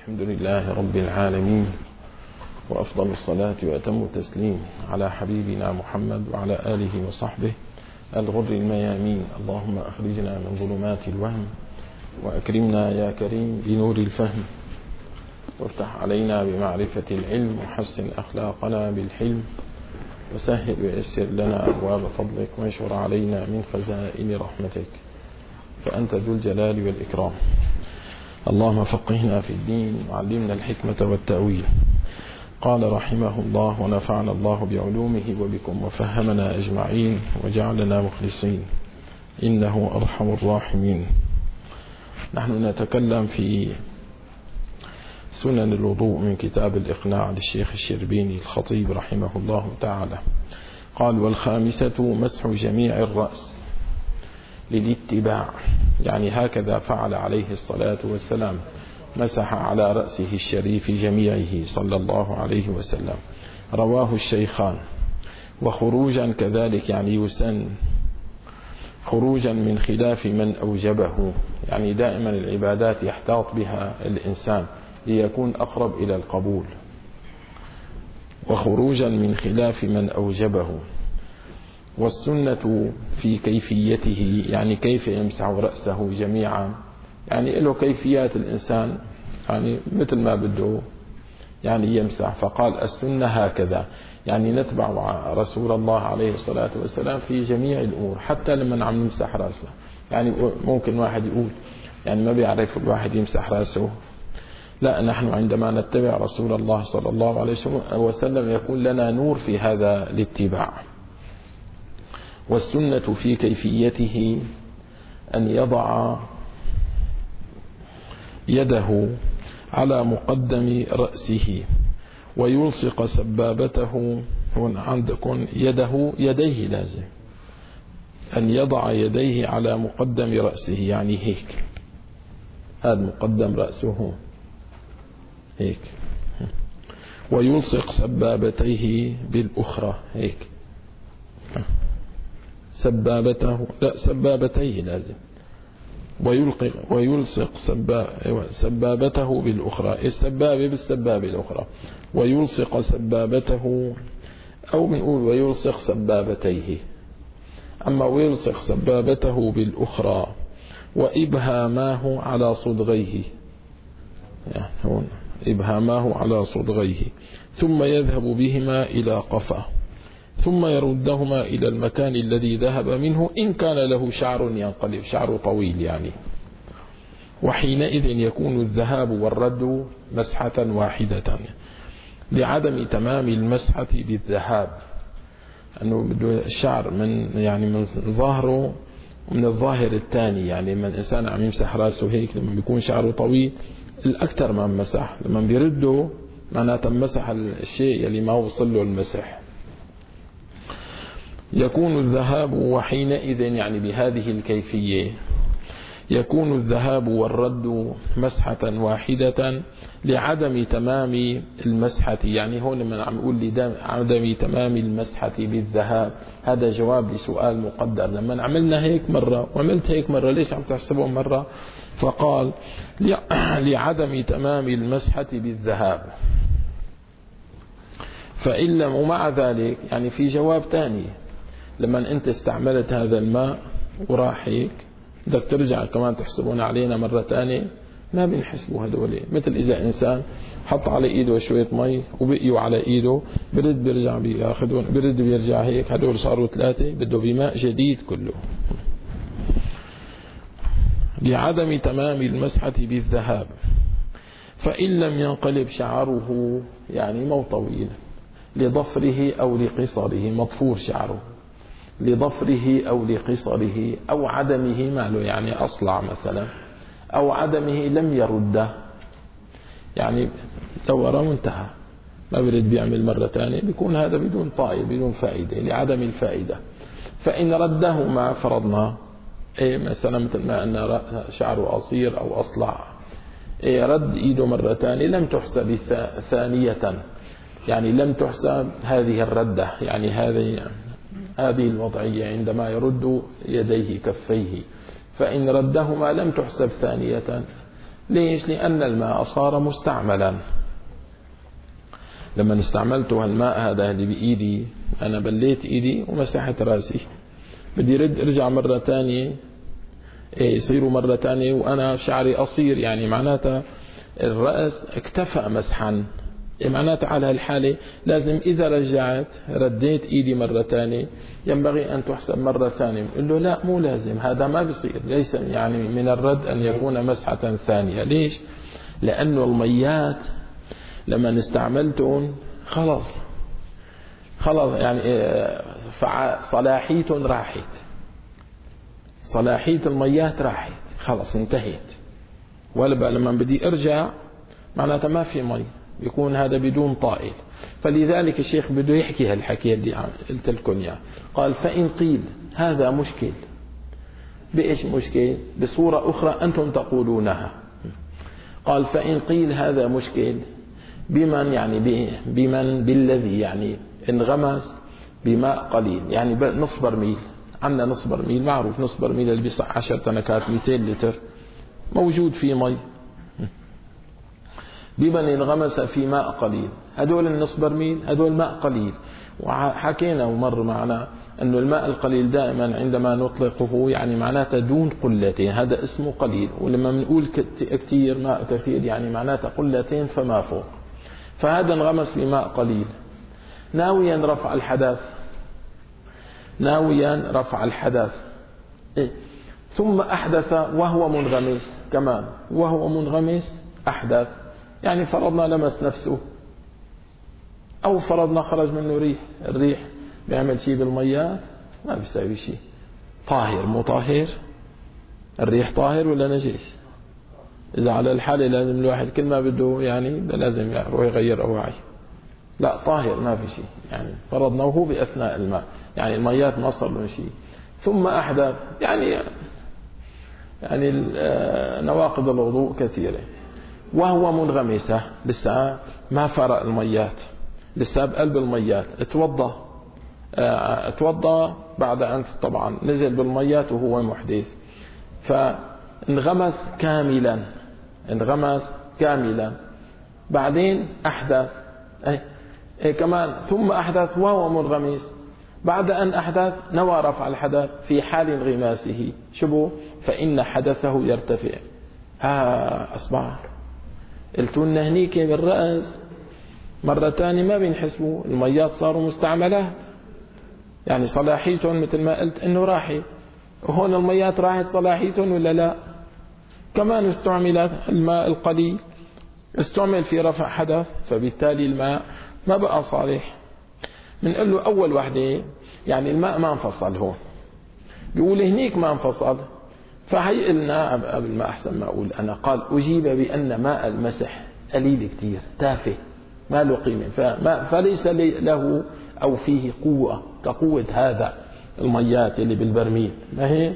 الحمد لله رب العالمين، وأفضل الصلاة وأتم التسليم على حبيبنا محمد وعلى آله وصحبه الغر الميامين. اللهم أخرجنا من ظلمات الوهم وأكرمنا يا كريم بنور الفهم، وافتح علينا بمعرفة العلم، وحسن أخلاقنا بالحلم، وسهل ويسر لنا أبواب فضلك، وانشر علينا من خزائن رحمتك، فأنت ذو الجلال والإكرام. اللهم فقهنا في الدين وعلمنا الحكمة والتأويل. قال رحمه الله: ونفعنا الله بعلومه وبكم وفهمنا أجمعين وجعلنا مخلصين إنه أرحم الراحمين. نحن نتكلم في سنن الوضوء من كتاب الإقناع للشيخ الشربيني الخطيب رحمه الله تعالى. قال: والخامسة مسح جميع الرأس للاتباع، يعني هكذا فعل عليه الصلاة والسلام، مسح على رأسه الشريف جميعه صلى الله عليه وسلم. رواه الشيخان. وخروجا كذلك، يعني يسن خروجا من خلاف من أوجبه، يعني دائما العبادات يحتاط بها الإنسان ليكون أقرب إلى القبول. وخروجا من خلاف من أوجبه. والسنة في كيفيته، يعني كيف يمسح رأسه جميعا، يعني له كيفيات الإنسان، يعني مثل ما بده يعني يمسح. فقال: السنة هكذا، يعني نتبع رسول الله عليه الصلاة والسلام في جميع الأمور، حتى لما عم نمسح رأسه. يعني ممكن واحد يقول يعني ما بيعرف الواحد يمسح رأسه. لا، نحن عندما نتبع رسول الله صلى الله عليه وسلم يكون لنا نور في هذا الاتباع. والسنة في كيفيته أن يضع يده على مقدم رأسه ويلصق سبابته. هنا عندكم يديه لازم أن يضع يديه على مقدم رأسه، يعني هيك، هذا مقدم رأسه هيك، ويلصق سبابتيه بالأخرى هيك، سبابتيه لازم، ويلصق سبابته بالأخرى، السبابة بالسبابة الأخرى، ويلصق سبابته، أو بنقول ويلصق سبابتيه. أما ويلصق سبابته بالأخرى وإبهاماه على صدغيه، يعني هون إبهاماه على صدغيه، ثم يذهب بهما إلى قفاه، ثم يردهما إلى المكان الذي ذهب منه إن كان له شعر ينقلب، شعر طويل يعني. وحينئذ يكون الذهاب والرد مسحة واحدة، لعدم تمام المسحة بالذهاب، أنه بده الشعر من ظهره ومن الظاهر الثاني. يعني من الإنسان عم يمسح رأسه هيك لما بيكون شعره طويل الأكثر ما مسح، لما بيرده معناته مسح الشيء اللي ما وصل له المسح. يكون الذهاب، وحينئذ يعني بهذه الكيفية يكون الذهاب والرد مسحة واحدة لعدم تمام المسحة. يعني هون من عم يقول لعدم تمام المسحة بالذهاب، هذا جواب لسؤال مقدر. لما عملنا هيك مرة وعملت هيك مرة، ليش عم تحسبهم مرة؟ فقال: لعدم تمام المسحة بالذهاب. فإن لم، ومع ذلك يعني في جواب تاني، لما أنت استعملت هذا الماء وراح هيك بدك ترجع كمان تحسبون علينا مرة تانية، ما بنحسبوا هدول. مثل إذا إنسان حط على إيده شوية مي وبقيوا على إيده، برد بيرجع بياخذون، برد بيرجع هيك، هدول صاروا 3، بده بماء جديد كله. لعدم تمام المسحة بالذهاب. فإن لم ينقلب شعره، يعني مو طويل، لضفره أو لقصره، مضفور شعره، لضفره أو لقصره أو عدمه، ماله يعني أصلع مثلا، أو عدمه لم يرده، يعني دورة وانتهى، ما برد بيعمل مرة ثانية، بيكون هذا بدون طائل، بدون فائدة، لعدم الفائدة. فإن رده ما فرضنا مثلا مثل ما أن شعره قصير أو أصلع، رد إيده مرة ثانية لم تحسب ثانية، يعني لم تحسب هذه الردة، يعني هذه الوضعية عندما يرد يديه كفيه. فإن ردهما لم تحسب ثانية، ليش؟ لأن الماء صار مستعملا. لما استعملته الماء هذا اللي بإيدي، أنا بليت إيدي ومسحت رأسي، بدي رد ارجع مرة تانية يصيروا مرة تانية وأنا شعري قصير، يعني معناتها الرأس اكتفى مسحا، معناتها على هالحالة لازم إذا رجعت رديت إيدي مرة تانية ينبغي أن تحسب مرة ثانية. يقول له لا، مو لازم، هذا ما بصير، ليس يعني من الرد أن يكون مسحة ثانية. ليش؟ لأنه الميات لما استعملتهم خلاص يعني صلاحية راحت، صلاحية الميات راحت، خلاص انتهت. ولا لما بدي ارجع معناتها ما في مي، بيكون هذا بدون طائل. فلذلك الشيخ بده يحكي هالحكي اللي قلت لكم اياه. قال فإن قيل هذا مشكل، بإيش مشكل؟ بصورة أخرى أنتم تقولونها. قال فإن قيل هذا مشكل بمن، يعني بمن بالذي يعني انغمس بماء قليل، يعني نص برميل، عندنا نص برميل معروف، نص برميل اللي بيصح 10 تنكات 200 لتر موجود فيه مي، بمن انغمس في ماء قليل. هدول النص برميل هدول ماء قليل، وحكينا ومر معنا أنه الماء القليل دائما عندما نطلقه يعني معناته دون قلتين، هذا اسمه قليل. ولما بنقول كثير، ماء كثير، يعني معناته قلتين فما فوق. فهذا انغمس بماء قليل ناويا رفع الحدث، ناويا رفع الحدث، ثم أحدث وهو منغمس كمان، وهو منغمس أحدث، يعني فرضنا لمس نفسه، أو فرضنا خرج منه ريح، الريح بيعمل شيء بالمياه؟ ما بيساوي شيء. طاهر مو طاهر؟ الريح طاهر ولا نجس؟ إذا على الحالة لازم الواحد كل ما بده يعني لازم يروح يغير أواعي. لا، طاهر ما في شيء، يعني فرضنا وهو بأثناء الماء، يعني الميات ما صار له شيء. ثم أحدث، يعني نواقض الوضوء كثيرة، وهو منغمسة، لسه ما فرق الميات، لسه بقلب الميات. اتوضى بعد أن طبعا نزل بالميات وهو محدث، فانغمس كاملا، انغمس كاملا، بعدين أحدث كمان، ثم أحدث وهو منغمس. بعد أن أحدث نوى رفع الحدث في حال انغماسه، شبه فإن حدثه يرتفع. أصبح قلتوا لنا هنيك بالرأس مرة تانية ما بينحسبوا، الميات صاروا مستعملات، يعني صلاحيتهم مثل ما قلت إنه راحت، وهون الميات راحت صلاحيتهم ولا لا؟ كمان استعملت الماء القليل، استعمل في رفع حدث، فبالتالي الماء ما بقى صالح. بنقول له أول وحدة يعني الماء ما انفصل، هون بيقول هنيك ما انفصل، فهي قلنا قبل ما أحسن ما أقول أنا، قال أجيب بأن ماء المسح قليل كتير، تافه، ما له قيمة، فليس له أو فيه قوة كقوة هذا الميات اللي بالبرميل، ما هي؟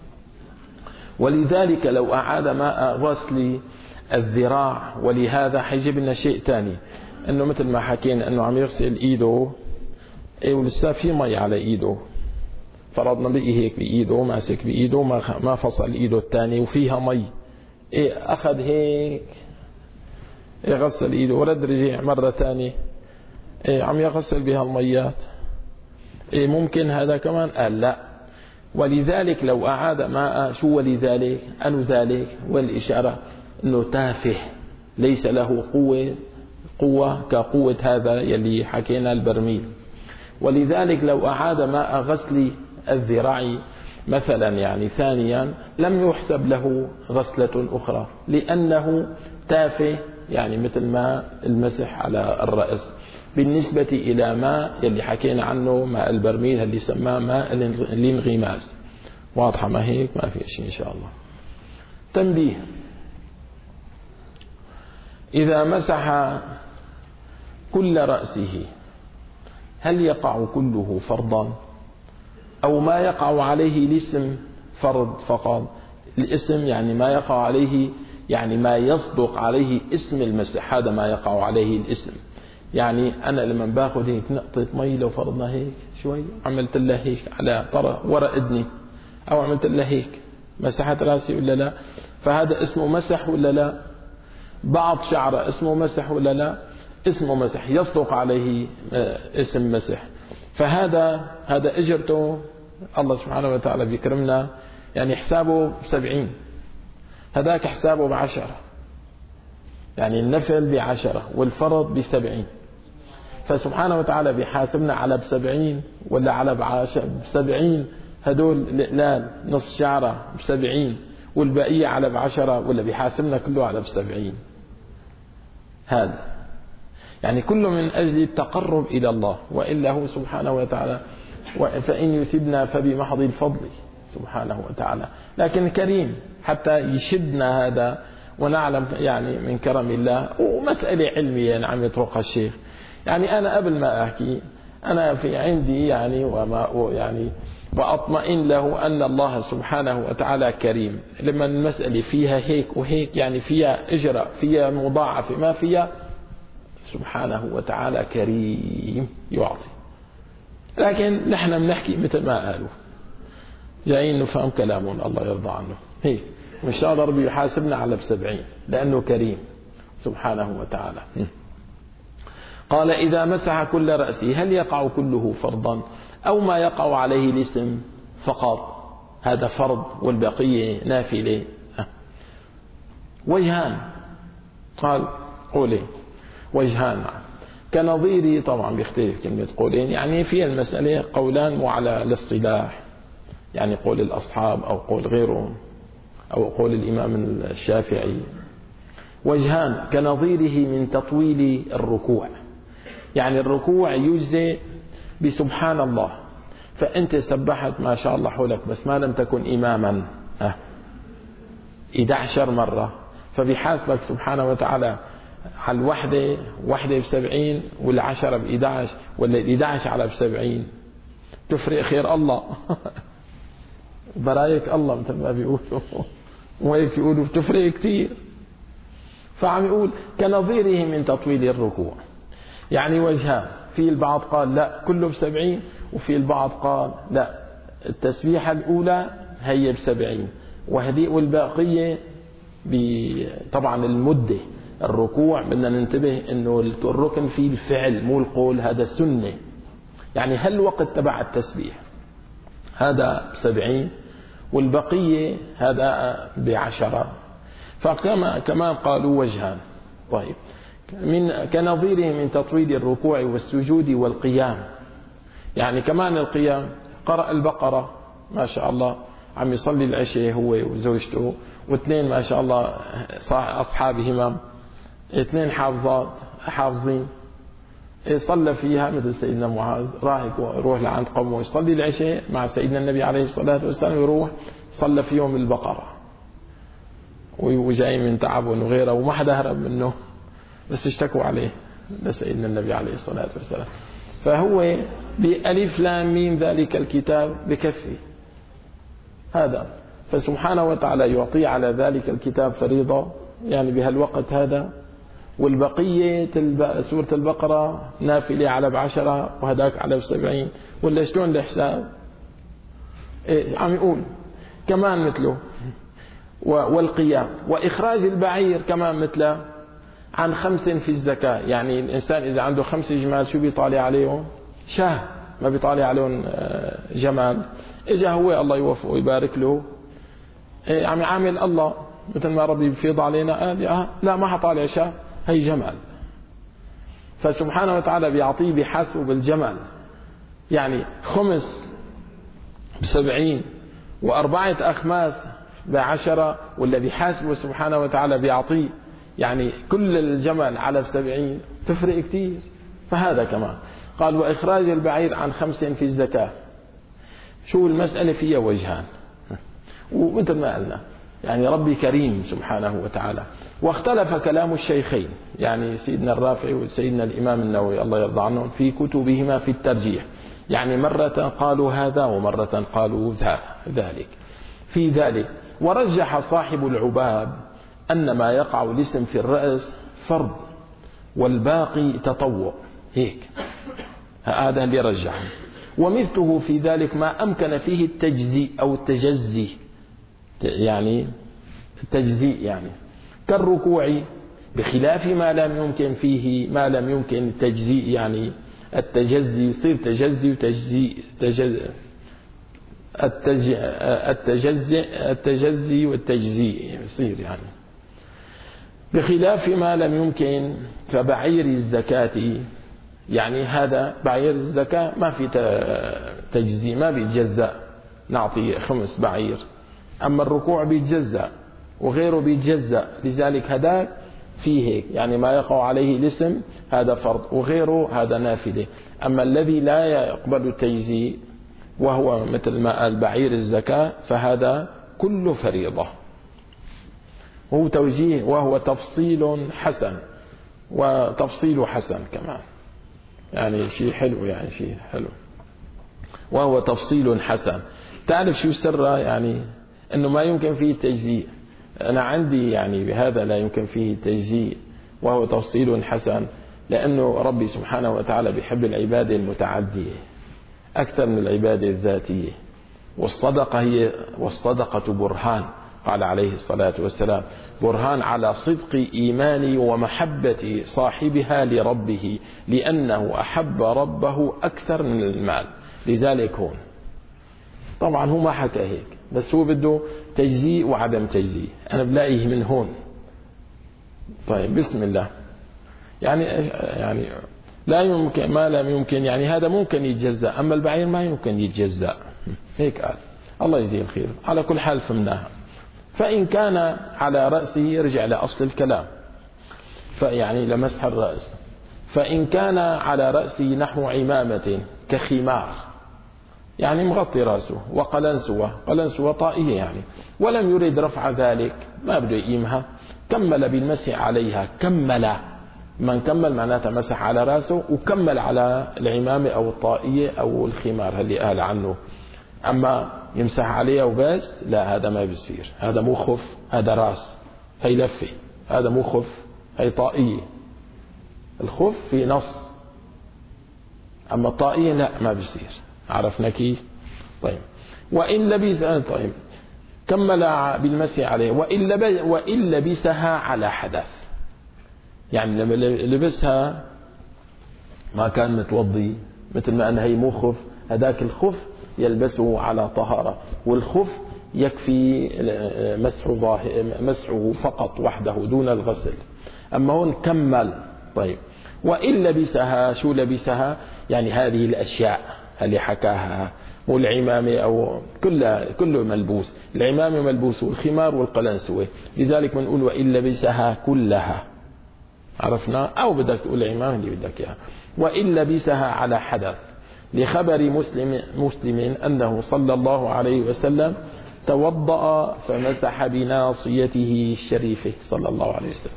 ولذلك لو أعاد ماء غسل الذراع، ولهذا حيجيب لنا شيء تاني، أنه مثل ما حكينا أنه عم يغسل إيده ولسه في مي على إيده، فرضنا بقي هيك بإيده، ماسك بإيده، ما فصل إيده الثاني وفيها مي، أخذ هيك يغسل إيده ورد رجع مرة ثانية عم يغسل بها الميات، ممكن هذا كمان؟ قال لا. ولذلك لو أعاد ماء، شو ولذلك؟ أنو ذلك؟ والإشارة أنه تافه، ليس له قوة كقوة هذا يلي حكينا البرميل. ولذلك لو أعاد ماء غسل الذراع مثلا يعني ثانيا لم يحسب له غسلة أخرى، لأنه تافه، يعني مثل ما المسح على الرأس، بالنسبة إلى ماء يلي حكينا عنه ماء البرميل اللي سماه ماء الانغماس. واضحة ما هيك؟ ما في شيء إن شاء الله. تنبيه: إذا مسح كل رأسه هل يقع كله فرضا، أو ما يقع عليه الاسم فرض فقط؟ الاسم يعني ما يقع عليه، يعني ما يصدق عليه اسم المسح، هذا ما يقع عليه الاسم. يعني أنا لما باخذ هيك نقطة مي، لو فرضنا هيك شوي، عملت لها هيك على ورا إذني، أو عملت لها هيك مسحت رأسي ولا لا؟ فهذا اسمه مسح ولا لا؟ بعض شعره اسمه مسح ولا لا؟ اسمه مسح، يصدق عليه اسم مسح. فهذا أجرته الله سبحانه وتعالى بيكرمنا، يعني حسابه 70، هذاك حسابه 10، يعني النفل 10 والفرض 70. فسبحانه وتعالى بيحاسبنا على 70 ولا على 70، هدول الإقلال نص شعره 70 والبقية على 10، ولا بيحاسبنا كله على 70. هذا يعني كله من أجل التقرب إلى الله، وإلا هو سبحانه وتعالى فإن يثبنا فبمحض الفضل سبحانه وتعالى، لكن كريم حتى يشدنا هذا ونعلم يعني من كرم الله. ومسألة علمية يعني عم يطرقها الشيخ، يعني أنا قبل ما أحكي أنا في عندي يعني وأطمئن له أن الله سبحانه وتعالى كريم. لما المسألة فيها هيك وهيك، يعني فيها إجراء، فيها مضاعفة، ما فيها، سبحانه وتعالى كريم يعطي. لكن نحن بنحكي مثل ما قالوا، جايين نفهم كلامهم الله يرضى عنه هيك، وإن شاء الله ربي يحاسبنا على 70 لأنه كريم سبحانه وتعالى. قال إذا مسح كل رأسه هل يقع كله فرضا أو ما يقع عليه الاسم فقط؟ هذا فرض والبقية نافلة. وجهان، قال قولين، وجهان كنظيري. طبعا بيختلف كلمة قولين، يعني في المسألة قولان وعلى الاصطلاح، يعني قول الأصحاب أو قول غيرهم أو قول الإمام الشافعي. وجهان كنظيره من تطويل الركوع، يعني الركوع يجزئ بسبحان الله، فأنت سبحت ما شاء الله حولك بس ما لم تكن إماما 11 مرة، فبيحاسبك سبحانه وتعالى على الوحدة 70 وال10 ب11 ولا 11 على 70. تفرق خير الله برايك الله مثل ما بيقولوا، وهيك يقولوا تفرق كتير. فعم يقول كنظيره من تطويل الركوع، يعني وجهان، في البعض قال لا كله 70، وفي البعض قال لا التسبيحة الأولى هي 70 وهدي والباقية طبعا المدة. الركوع بدنا ننتبه انه الركن فيه الفعل مو القول، هذا سنة، يعني هل وقت تبع التسبيح هذا 70 والبقية هذا 10. فكما كمان قالوا وجهان. طيب كنظيره من تطويل الركوع والسجود والقيام، يعني كمان القيام قرأ البقرة ما شاء الله، عم يصلي العشاء هو وزوجته واثنين ما شاء الله أصحابهما، 2 حافظين، صلى فيها مثل سيدنا معاذ، يروح لعند قومه يصلي العشاء مع سيدنا النبي عليه الصلاة والسلام، يروح صلى فيهم البقرة وجاي من تعبهم وغيره، وما حدا هرب منه بس اشتكوا عليه لسيدنا النبي عليه الصلاة والسلام. فهو بألف لام ميم ذلك الكتاب بكفي هذا، فسبحانه وتعالى يعطي على ذلك الكتاب فريضة يعني بهالوقت هذا، والبقية سورة البقرة نافلة على 10 وهداك على 70، ولا شلون الحساب؟ عم يقول كمان مثله. والقيام وإخراج البعير كمان مثله عن 5 في الزكاة، يعني الإنسان إذا عنده 5 جمال شو بيطالع عليهم؟ شاه، ما بيطالع عليهم جمال. إجا هو الله يوفقه ويبارك له عم يعامل الله مثل ما ربي بيفيض علينا، قال لا ما حطالع شاه، هي جمال. فسبحانه وتعالى بيعطيه بحسبه بالجمال، يعني 5 ب70 و4 أخماس ب10، ولا بيحاسبه سبحانه وتعالى بيعطيه يعني كل الجمل على 70، تفرق كتير. فهذا كمان قال وإخراج البعير عن 5 في الزكاة. شو المسألة فيها وجهان، ومثل ما قلنا يعني ربي كريم سبحانه وتعالى. واختلف كلام الشيخين، يعني سيدنا الرافعي وسيدنا الإمام النووي الله يرضى عنهم في كتبهما في الترجيح، يعني مرة قالوا هذا ومرة قالوا ذلك في ذلك. ورجح صاحب العباب أن ما يقع الاسم في الرأس فرض والباقي تطوع، هيك هذا اللي رجحه. ومثله في ذلك ما أمكن فيه التجزي أو التجزي يعني التجزيء يعني كالركوع، بخلاف ما لم يمكن فيه، ما لم يمكن التجزيء يعني التجزي يصير تجزي وتجزيء، التجزي والتجزيء يصير يعني. بخلاف ما لم يمكن فبعير الزكاة، يعني هذا بعير الزكاة ما في تجزي، ما بيتجزأ، نعطي 5 بعير. أما الركوع بيتجزأ وغيره بيتجزأ، لذلك هذاك فيه هيك يعني ما يقع عليه الاسم هذا فرض وغيره هذا نافلة. أما الذي لا يقبل التجزيء وهو مثل ما قال بعير الزكاة فهذا كله فريضة. هو توجيه وهو تفصيل حسن، وتفصيل حسن كمان يعني شيء حلو، يعني شيء حلو، وهو تفصيل حسن. تعرف شو سره؟ يعني انه ما يمكن فيه التجزيء. انا عندي يعني بهذا لا يمكن فيه التجزيء وهو تفصيل حسن، لانه ربي سبحانه وتعالى بيحب العبادة المتعدية اكثر من العبادة الذاتية. والصدقة برهان، قال عليه الصلاة والسلام: برهان على صدق إيمان ومحبة صاحبها لربه، لأنه أحب ربه أكثر من المال. لذلك هون طبعا هو ما حكى هيك، بس هو بده تجزيء وعدم تجزيء، أنا بلاقيه من هون. طيب بسم الله. يعني لا يمكن ما لم يمكن، يعني هذا ممكن يتجزأ، أما البعير ما يمكن يتجزأ. هيك قال. الله يجزيه الخير. على كل حال فهمناها. فإن كان على رأسه يرجع لأصل الكلام، فيعني لمسح الرأس. فإن كان على رأسه نحو عمامة كخمار، يعني مغطي رأسه، وقلنسوة طائية يعني، ولم يريد رفع ذلك، ما بده يقيمها، كمل بالمسح عليها. من كمل معناتها مسح على رأسه وكمل على العمامة أو الطائية أو الخمار اللي قال عنه. أما يمسح عليها وبس لا، هذا ما بيصير. هذا مو خف، هذا راس، هي لفة. هذا مو خف، هي طائية. الخف في نص، أما الطائية لا، ما بيصير. عرفنا كيف؟ طيب. وإن لبس، طيب كمل بالمسح عليه. وإن لبسها على حدث، يعني لما لبسها ما كان متوضي، مثل ما أن هي مو خف، هذاك الخف يلبسه على طهارة، والخف يكفي مسحه فقط وحده دون الغسل. أما هون كمل. طيب. وإن لبسها، شو لبسها؟ يعني هذه الأشياء اللي حكاها، والعمامة أو كله ملبوس، العمامة ملبوس والخمار والقلنسوة. لذلك بنقول وإن لبسها كلها، عرفنا؟ أو بدك تقول العمامة اللي بدك إياها. وإن لبسها على حدث، لخبر مسلم أنه صلى الله عليه وسلم توضأ فمسح بناصيته الشريفة صلى الله عليه وسلم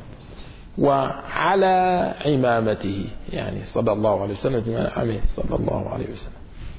وعلى عمامته، يعني صلى الله عليه وسلم صلى الله عليه وسلم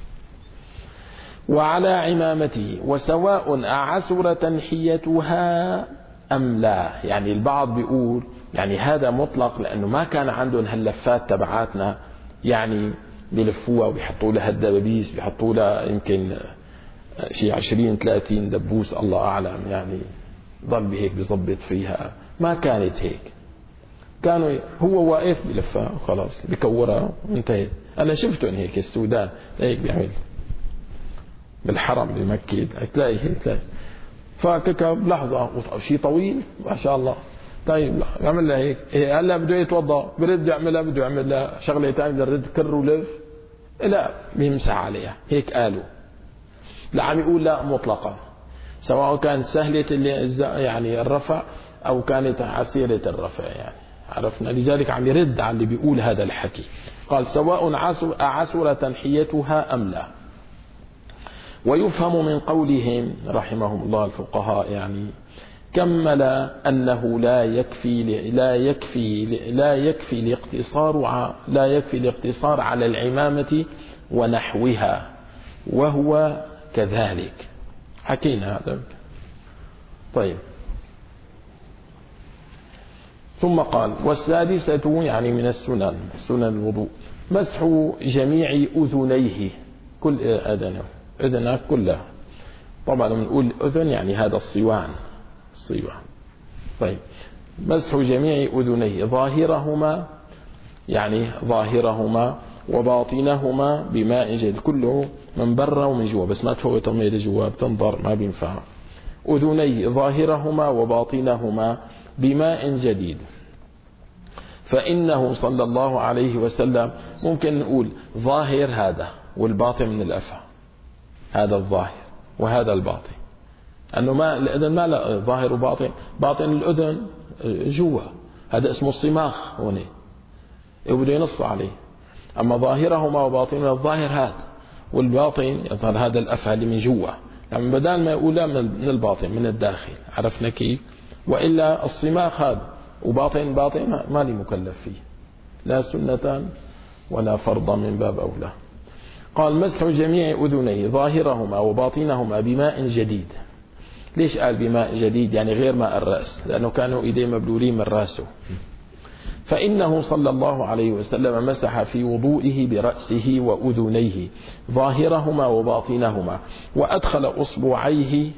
وعلى عمامته، وسواء أعسر تنحيتها أم لا. يعني البعض بيقول يعني هذا مطلق، لأنه ما كان عندهم هاللفات تبعاتنا، يعني بيلفوها وبيحطوا لها الدبابيس، بيحطوا لها يمكن شيء 20-30 دبوس الله أعلم، يعني ضل هيك بيضبط فيها. ما كانت هيك، كانوا هو واقف بلفها وخلاص بكورها وانتهت. أنا شفتهم هيك السودان هيك بيعمل بالحرم بمكة، تلاقي هيك فكك بلحظة شيء طويل ما شاء الله. طيب يعمل لها هيك، هلا بده يتوضا برد يعملها، بده يعمل لها شغله ثانيه، بده يرد كر ولف، لا بيمسح عليها. هيك قالوا. لا عم يقول لا مطلقا، سواء كانت سهله يعني الرفع او كانت عسيره الرفع، يعني عرفنا. لذلك عم يرد على اللي بيقول هذا الحكي. قال سواء عسر تنحيتها ام لا. ويفهم من قولهم رحمهم الله الفقهاء، يعني كمل أنه لا يكفي الاقتصار على العمامة ونحوها، وهو كذلك. حكينا هذا. طيب. ثم قال والسادسة، يعني من سنن الوضوء، مسح جميع أذنيه، كل أذنه كلها، طبعا بنقول أذن يعني هذا الصوان. طيب، مسح جميع أذنيه ظاهرهما، يعني ظاهرهما وباطنهما بماء جديد، كله من برا ومن جوا، بس ما تفوت الماء لجوا بتنضر ما بينفع. أذنيه ظاهرهما وباطنهما بماء جديد. فإنه صلى الله عليه وسلم، ممكن نقول ظاهر هذا والباطن من الأفعى، هذا الظاهر وهذا الباطن، أنه ما الأذن ما لا ظاهر وباطن، باطن الأذن جوا، هذا اسمه الصماخ هنا وبده ينص عليه. أما ظاهرهما وباطنهما، الظاهر هذا والباطن يظهر هذا الأفعى اللي من جوا، يعني بدل ما يقول من الباطن من الداخل، عرفنا كيف؟ وإلا الصماخ هذا وباطن ما لي مكلف فيه، لا سنة ولا فرضا من باب أولى. قال مسح جميع أذنيه ظاهرهما وباطنهما بماء جديد. ليش قال بماء جديد؟ يعني غير ماء الرأس، لأنه كانوا إيديه مبلولين من رأسه. فإنه صلى الله عليه وسلم مسح في وضوئه برأسه وأذنيه ظاهرهما وباطنهما، وأدخل أصبعيه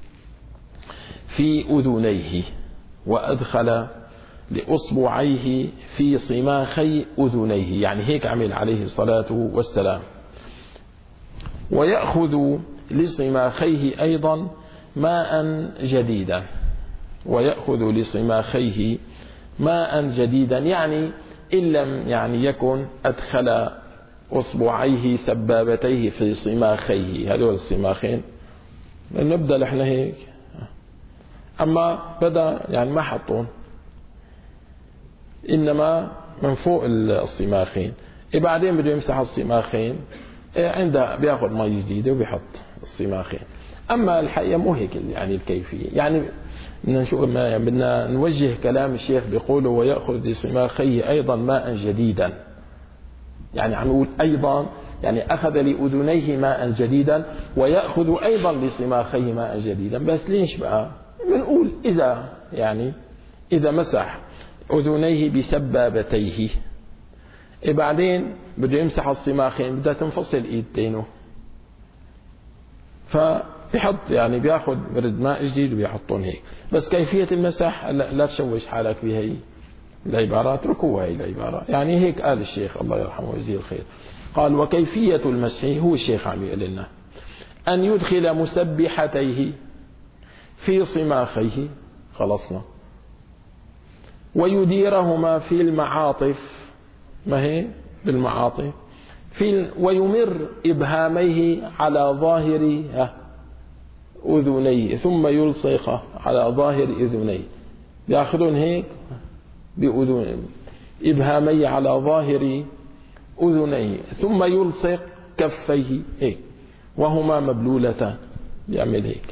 في أذنيه، وأدخل لأصبعيه في صماخي أذنيه، يعني هيك عمل عليه الصلاة والسلام. ويأخذ لصماخيه أيضا ماء جديدا، ويأخذ لصماخيه ماء جديدا، يعني إن لم يعني يكن أدخل أصبعيه سبابتيه في صماخيه، هذول الصماخين نبدأ احنا هيك، أما بدأ يعني ما حطون، إنما من فوق الصماخين. بعدين بده يمسح الصماخين، عنده بياخذ مي جديدة وبيحط الصماخين. أما الحقيقة مو هيك يعني الكيفية، يعني بدنا نوجه كلام الشيخ بيقوله ويأخذ لصماخيه أيضا ماء جديدا، يعني عم يقول أيضا، يعني أخذ لأذنيه ماء جديدا ويأخذ أيضا لصماخيه ماء جديدا. بس ليش بقى؟ بنقول إذا مسح أذنيه بسبابتيه، بعدين بده يمسح الصماخين، بدها تنفصل إيدتينه، فبيحط يعني بياخذ برد ماء جديد وبيحطون هيك. بس كيفية المسح لا تشوش حالك بهي العبارات، اتركوها هي العبارة، يعني هيك قال الشيخ الله يرحمه ويجزيه الخير. قال وكيفية المسح، هو الشيخ عم يقول لنا أن يدخل مسبحتيه في صماخيه، خلصنا، ويديرهما في المعاطف، ما هي بالمعاطف، ويمر إبهاميه على ظاهر أذنيه، ثم يلصق على ظاهر أذنيه، يأخذون هيك بأذن إبهاميه على ظاهر أذنيه، ثم يلصق كفيه هيك وهما مبلولتان، بيعمل هيك،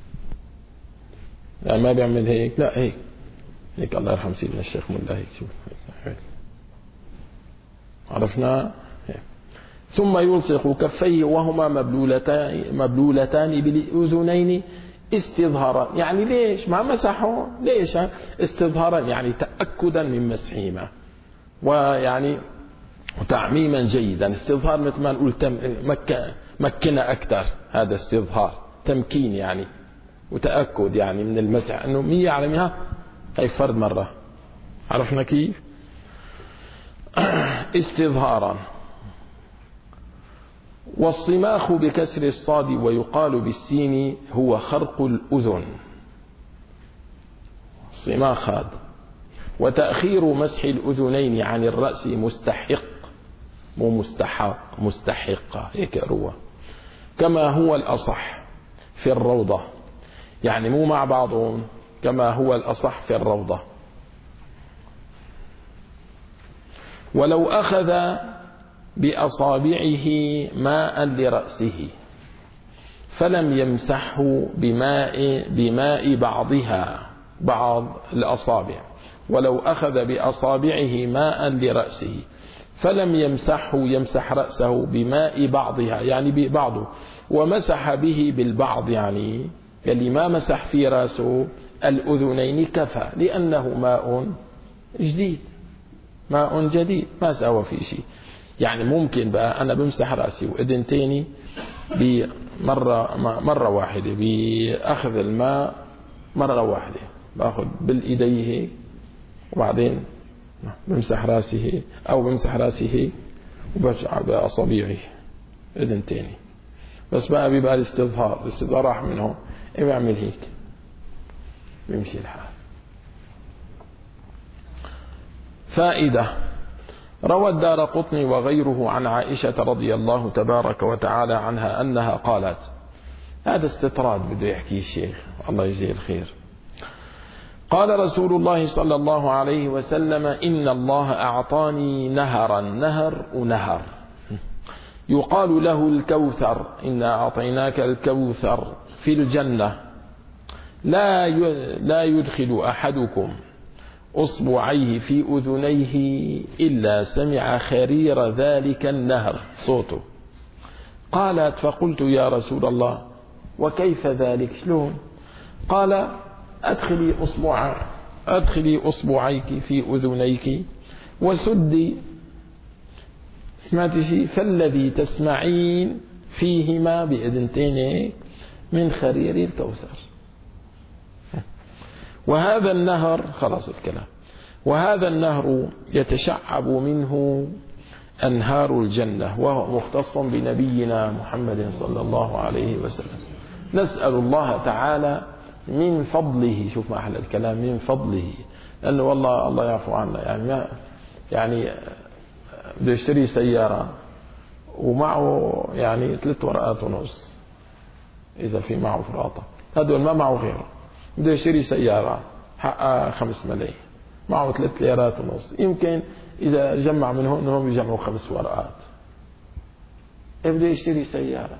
يعني ما بيعمل هيك، لا هيك الله يرحم سيدنا الشيخ ملا هيك، شوف هيك. عرفنا هيك. ثم يلصق كفيه وهما مبلولتان بالأذنين استظهارا، يعني ليش ما مسحوا؟ ليش؟ استظهارا يعني تأكدا من مسحهما، ويعني تعميما جيدا. استظهار مثل ما نقول مكنا أكثر، هذا استظهار تمكين يعني وتأكد يعني من المسح، أنه 100 على 100 هي فرد مرة. عرفنا كيف؟ استظهارا. والصماخ بكسر الصاد ويقال بالسين هو خرق الأذن، صماخ هذا. وتأخير مسح الأذنين عن الرأس مستحق، مو مستحق، مستحقة هيك روى، كما هو الأصح في الروضة، يعني مو مع بعضهم، كما هو الأصح في الروضة. ولو أخذ بأصابعه ماء لرأسه فلم يمسحه بماء بعضها، بعض الأصابع، ولو أخذ بأصابعه ماء لرأسه فلم يمسحه، يمسح رأسه بماء بعضها يعني ببعضه، ومسح به بالبعض، يعني اللي ما مسح في رأسه الأذنين كفى، لأنه ماء جديد، ماء جديد ما سوى فيه شيء. يعني ممكن بقى أنا بمسح رأسي وإذنتيني مرة واحدة بأخذ الماء مرة واحدة، بأخذ بالإيديه وبعدين بمسح راسه أو بمسح راسه وبرجع بأصابعه إذن تاني. بس بقى بيبقى الاستظهار راح منه، إيه بيعمل هيك بيمشي الحال. فائدة: روى الدارقطني وغيره عن عائشة رضي الله تبارك وتعالى عنها أنها قالت، هذا استطراد بده يحكي الشيخ الله يجزيه الخير، قال رسول الله صلى الله عليه وسلم: إن الله أعطاني نهرا، نهر ونهر يقال له الكوثر، إنا أعطيناك الكوثر في الجنة، لا يدخل أحدكم أصبعيه في أذنيه إلا سمع خرير ذلك النهر صوته. قالت: فقلت يا رسول الله وكيف ذلك شلون؟ قال: أدخلي أصبعيك في أذنيك وسدي، سمعت شيء؟ فالذي تسمعين فيهما بإذنتين من خرير الكوثر. وهذا النهر، خلاص الكلام، وهذا النهر يتشعب منه أنهار الجنة، وهو مختص بنبينا محمد صلى الله عليه وسلم. نسأل الله تعالى من فضله، شوف ما أحلى الكلام، من فضله، لأنه والله الله يعفو عنا، يعني بده يشتري سيارة ومعه 3 ورقات ونص، إذا في معه فراطة، هذول ما معه غيره، بده يشتري سيارة حقها 5 ملايين، معه 3 ليرات ونص، يمكن إذا جمع من هون إنهم يجمعوا 5 ورقات، بده يشتري سيارة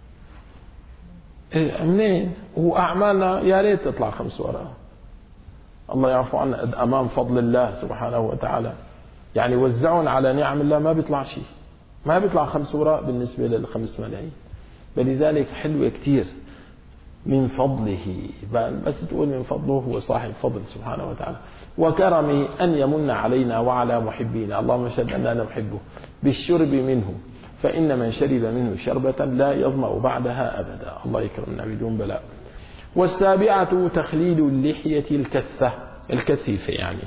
منين؟ وأعمالنا يا ريت تطلع 5 ورقات. الله يعفو عنا أمام فضل الله سبحانه وتعالى، يعني وزعون على نعم الله ما بيطلع شيء، ما بيطلع 5 ورقات بالنسبة لل5 ملايين. فلذلك حلوة كتير من فضله، بس تقول من فضله، هو صاحب فضل سبحانه وتعالى وكرمه أن يمن علينا وعلى محبينا، اللهم اشهد أننا نحبه، بالشرب منه، فإن من شرب منه شربة لا يظمأ بعدها أبدا، الله يكرمنا بدون بلاء. والسابعة تخليل اللحية الكثيفة، يعني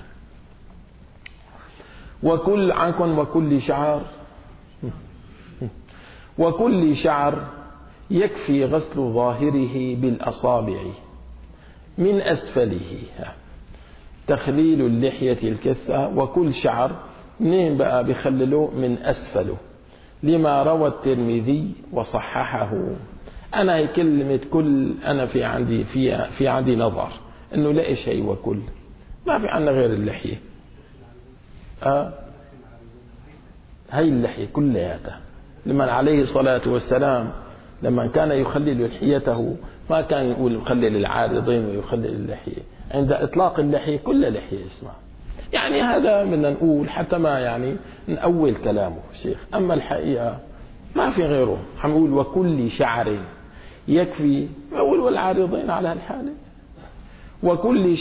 وكل شعر يكفي غسل ظاهره بالأصابع من أسفله. تخليل اللحية الكثة وكل شعر، منين بقى بخلله؟ من أسفله، لما روى الترمذي وصححه. أنا هي كلمة كل أنا في عندي نظر إنه لا شيء، وكل ما في عنا غير اللحية. هاي اللحية كلياتها، لمن عليه الصلاة والسلام لما كان يخلل لحيته ما كان يقول يخلل العارضين ويخلل اللحية، عند إطلاق اللحية كل لحية اسمها. يعني هذا بدنا نقول حتى ما نأول كلامه الشيخ، أما الحقيقة ما في غيره، حنقول وكل شعر يكفي، أقول والعارضين على الحالة، وكل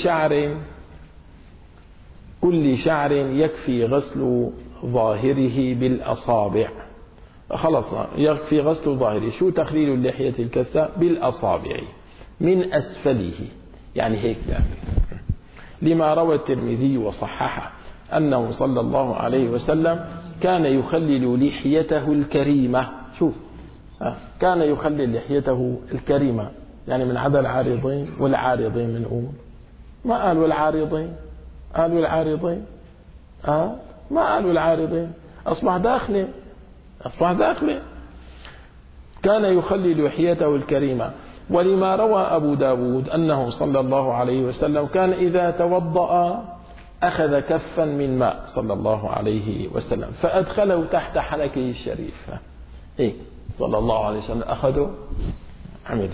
شعر يكفي غسل ظاهره بالأصابع. خلاص يكفي غسل ظاهره. شو تخليل اللحية الكثة؟ بالأصابع من أسفله، يعني هيك بيعمل. لما روى الترمذي وصححه أنه صلى الله عليه وسلم كان يخلل لحيته الكريمة. شوف كان يخلل لحيته الكريمة، يعني من عدا العارضين، والعارضين منقول ما قالوا العارضين، قالوا العارضين ما قالوا العارضين، أصبح داخله. كان يخلل لحيته الكريمة. ولما روى أبو داود أنه صلى الله عليه وسلم كان إذا توضأ أخذ كفا من ماء صلى الله عليه وسلم فأدخله تحت حلقه الشريف، صلى الله عليه وسلم أخذه عمله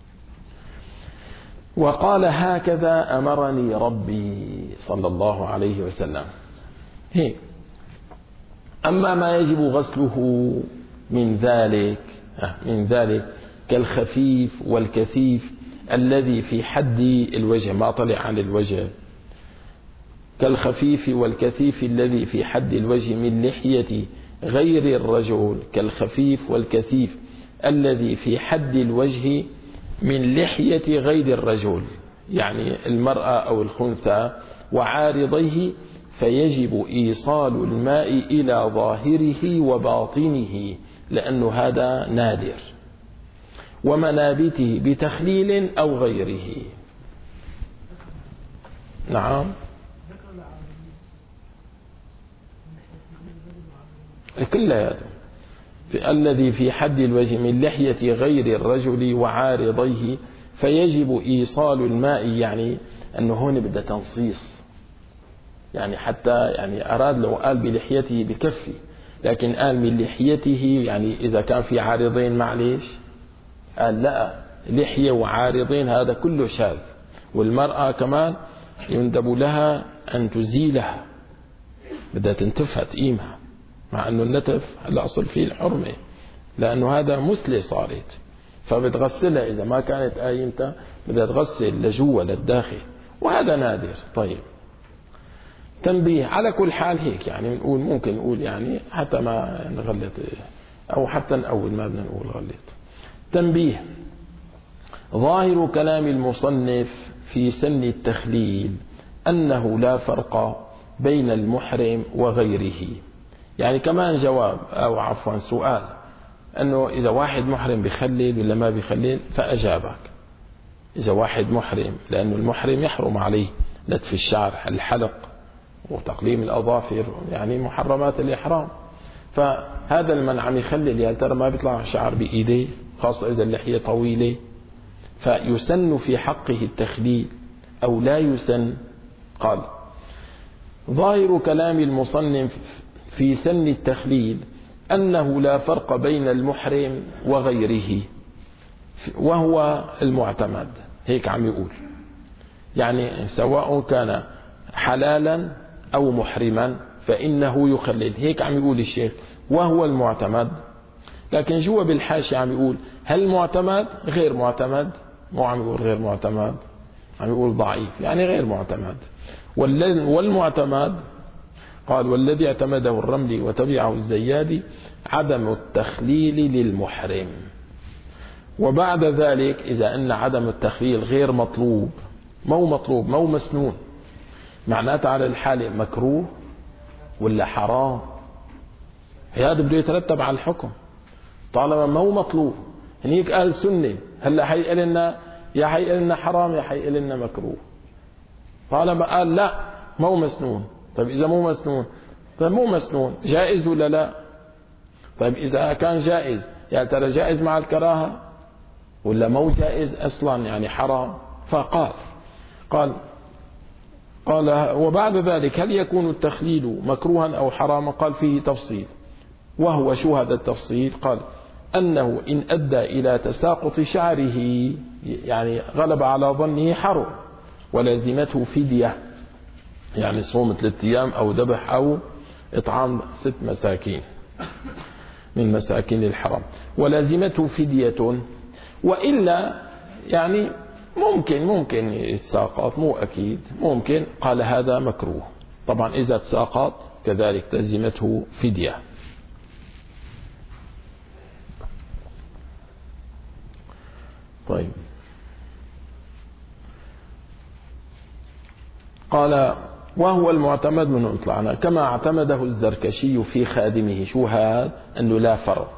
وقال: هكذا أمرني ربي صلى الله عليه وسلم. أما ما يجب غسله من ذلك كالخفيف والكثيف الذي في حد الوجه، ما طلع عن الوجه، كالخفيف والكثيف الذي في حد الوجه من لحية غير الرجل، كالخفيف والكثيف الذي في حد الوجه من لحية غير الرجل، يعني المرأة أو الخنثى، وعارضيه، فيجب إيصال الماء إلى ظاهره وباطنه، لأنه هذا نادر، ومنابته بتخليل أو غيره. نعم، كلها الذي في حد الوجه من لحية غير الرجل وعارضيه، فيجب إيصال الماء، يعني أنه هون بدأ تنصيص، يعني حتى يعني أراد لو قال بلحيته بكفي، لكن قال من لحيته، يعني إذا كان في عارضين معليش، قال لا، لحية وعارضين هذا كله شاذ. والمرأة كمان يندب لها أن تزيلها، بدها تنتفها تقيمها، مع أنه النتف الأصل فيه الحرمة، لأنه هذا مثلة صارت، فبتغسلها إذا ما كانت قايمتها بدها تغسل لجوا للداخل، وهذا نادر. طيب، تنبيه على كل حال هيك، يعني نقول ممكن نقول يعني حتى ما نغلط، أو حتى نقول ما بدنا نقول غلط. تنبيه: ظاهر كلام المصنف في سن التخليل أنه لا فرق بين المحرم وغيره. يعني كمان جواب، أو عفوا سؤال، أنه إذا واحد محرم بخلل ولا ما بخلل، فأجابك إذا واحد محرم، لأنه المحرم يحرم عليه نتف الشعر، الحلق، وتقليم الأظافر، يعني محرمات الإحرام، فهذا المن عم يخلل يا ترى ما بيطلع شعر بإيديه، خاصة إذا اللحية طويلة، فيسن في حقه التخليل أو لا يسن؟ قال: ظاهر كلام المصنف في سن التخليل أنه لا فرق بين المحرم وغيره، وهو المعتمد. هيك عم يقول، يعني سواء كان حلالا أو محرما فإنه يخلل. هيك عم يقول الشيخ، وهو المعتمد. لكن جوا بالحاشية عم يقول هل معتمد غير معتمد، مو عم يقول غير معتمد، عم يقول ضعيف، يعني غير معتمد. والمعتمد قال: والذي اعتمده الرملي وتبعه الزيادي عدم التخليل للمحرم. وبعد ذلك إذا أن عدم التخليل غير مطلوب، مو مسنون، معناته على الحالة مكروه ولا حرام، هذا بده يترتب على الحكم. طالما مو مطلوب، هنيك قال سنة، هلا حيقل لنا يا حيقل لنا حرام يا حيقل لنا مكروه. طالما قال لا مو مسنون، طيب إذا مو مسنون، طيب مو مسنون جائز ولا لا؟ طيب إذا كان جائز، يا ترى جائز مع الكراهة ولا مو جائز أصلا، يعني حرام؟ فقال وبعد ذلك هل يكون التخليل مكروها أو حراما؟ قال: فيه تفصيل. وهو شو هذا التفصيل؟ قال: أنه إن أدى إلى تساقط شعره، يعني غلب على ظنه، حرم، ولازمته فدية، يعني صوم 3 أيام أو ذبح أو إطعام 6 مساكين من مساكين الحرم، ولازمته فدية. وإلا يعني ممكن يتساقط، مو أكيد، ممكن. قال: هذا مكروه. طبعا إذا تساقط كذلك تلزمته فدية. طيب، قال: وهو المعتمد منه اطلعنا كما اعتمده الزركشي في خادمه. شو هذا؟ أنه لا فرق،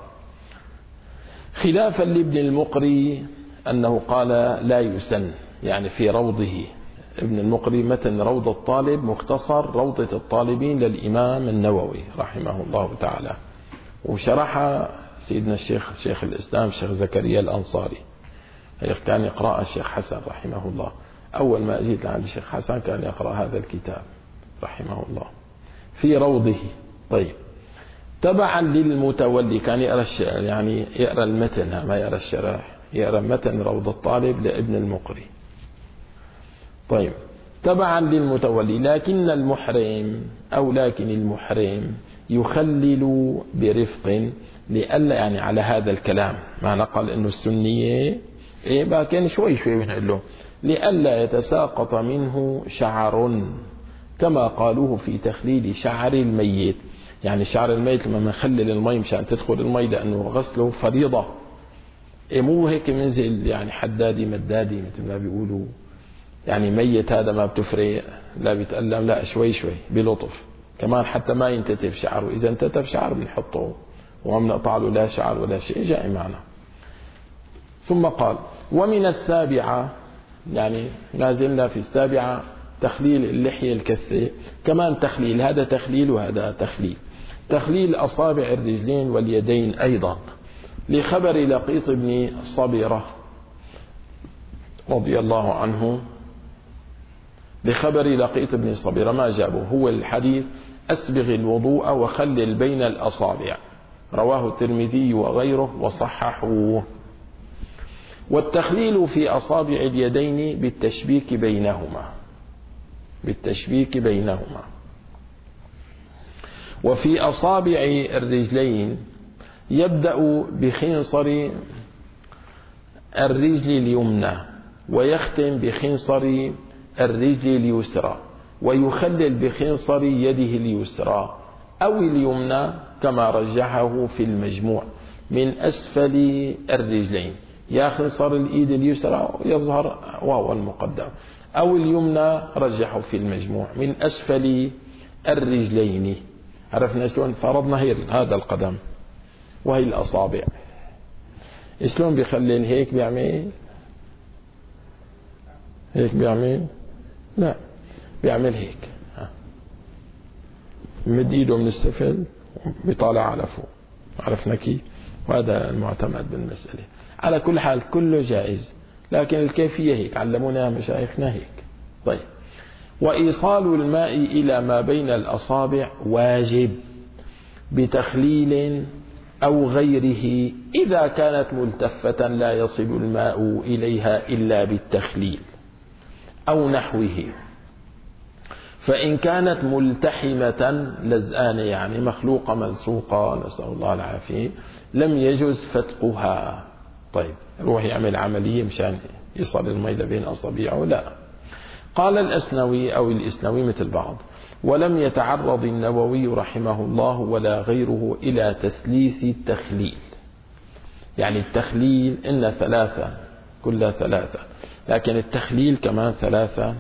خلافا لابن المقري أنه قال لا يسن، يعني في روضه. ابن المقري متن روض الطالب مختصر روضة الطالبين للإمام النووي رحمه الله تعالى، وشرح سيدنا شيخ الإسلام الشيخ زكريا الأنصاري. كان يقرأ الشيخ حسن رحمه الله، أول ما أجيت لعند الشيخ حسن كان يقرأ هذا الكتاب رحمه الله في روضه. طيب، تبعا للمتولي، كان يقرأ المتن، ما يقرأ الشرح، يقرأ متن روض الطالب لابن المقري. طيب، تبعا للمتولي، لكن المحرم يخلل برفق، لألا يعني على هذا الكلام ما نقل إنه السنية بقى كان شوي بنقول له لئلا يتساقط منه شعر، كما قالوه في تخليل شعر الميت. يعني شعر الميت لما نخلل المي مشان تدخل المي، لأنه غسله فريضة، مو هيك منزل يعني حدادي مدادي مثل ما بيقولوا، يعني ميت هذا ما بتفرق، لا بيتألم، لا شوي شوي بلطف كمان حتى ما ينتتف شعره. إذا انتتف شعر بنحطه وما بنقطع له لا شعر ولا شيء، جاء معنا. ثم قال ومن السابعة، يعني ما زلنا في السابعة، تخليل اللحية الكثة، كمان تخليل، هذا تخليل وهذا تخليل. تخليل أصابع الرجلين واليدين أيضا، لخبر لقيط بن صبيرة رضي الله عنه، بخبر لقيط بن صبيرة ما جابه هو الحديث أسبغ الوضوء وخلل بين الأصابع، رواه الترمذي وغيره وصححوه. والتخليل في أصابع اليدين بالتشبيك بينهما. وفي أصابع الرجلين يبدأ بخنصر الرجل اليمنى ويختم بخنصر الرجل اليسرى، ويخلل بخنصر يده اليسرى أو اليمنى كما رجحه في المجموع من أسفل الرجلين، يا خنصر الإيد اليسرى يظهر وهو المقدم، أو اليمنى رجحه في المجموع من أسفل الرجلين. عرفنا شلون فرضنا هذا القدم وهي الأصابع، شلون بيخلل؟ هيك بيعمل لا، بيعمل هيك، بمد ايده من السفل بيطالع على فوق. عرفنا كيف؟ وهذا المعتمد بالمسألة. على كل حال كله جائز، لكن الكيفية هيك علمونا مشايخنا هيك. طيب، وإيصال الماء إلى ما بين الأصابع واجب بتخليل أو غيره، إذا كانت ملتفة لا يصل الماء إليها إلا بالتخليل أو نحوه. فإن كانت ملتحمة لزآنة، يعني مخلوقة ملصوقة نسأل الله العافية، لم يجوز فتقها. طيب، روح يعمل عملية مشان يصل الماء بين أصابعه؟ لا. قال الأسنوي أو الإسنوي مثل بعض: ولم يتعرض النووي رحمه الله ولا غيره إلى تثليث التخليل، يعني التخليل إن ثلاثة كلها ثلاثة، لكن التخليل كمان ثلاثة،